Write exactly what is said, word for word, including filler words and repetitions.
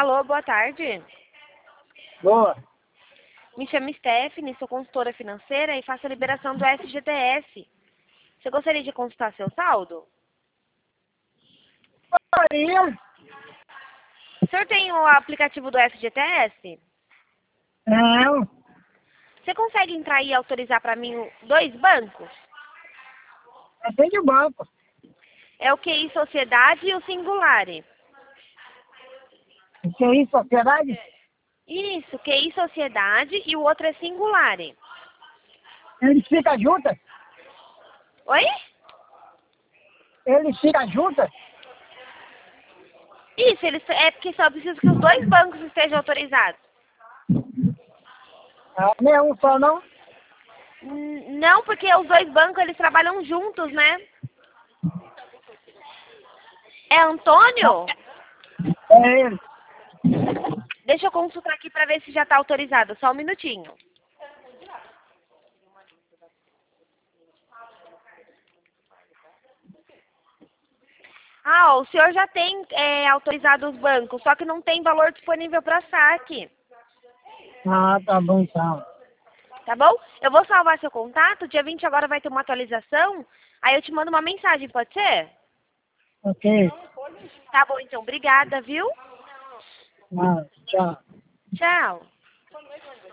Alô, boa tarde. Boa. Me chamo Stephanie, sou consultora financeira e faço a liberação do F G T S. Você gostaria de consultar seu saldo? Maria? O senhor tem o aplicativo do F G T S? Não. Você consegue entrar e autorizar para mim o- dois bancos? É bem de banco. É o Q I Sociedade e o Singulare. Isso aí, sociedade? Isso, Q I Sociedade e o outro é Singulare. Eles ficam juntas? Oi? Eles ficam juntas? Isso, eles, é porque só preciso que os dois bancos estejam autorizados. Ah, não é um só, não? N- Não, porque os dois bancos eles trabalham juntos, né? É Antônio? É ele. Deixa eu consultar aqui para ver se já está autorizado. Só um minutinho. Ah, ó, o senhor já tem é, autorizado os bancos, só que não tem valor disponível para saque. Ah, tá bom então. Tá bom? Eu vou salvar seu contato. Dia vinte agora vai ter uma atualização. Aí eu te mando uma mensagem, pode ser? Ok. Tá bom, então. Obrigada, viu? Ah, tchau. Tchau.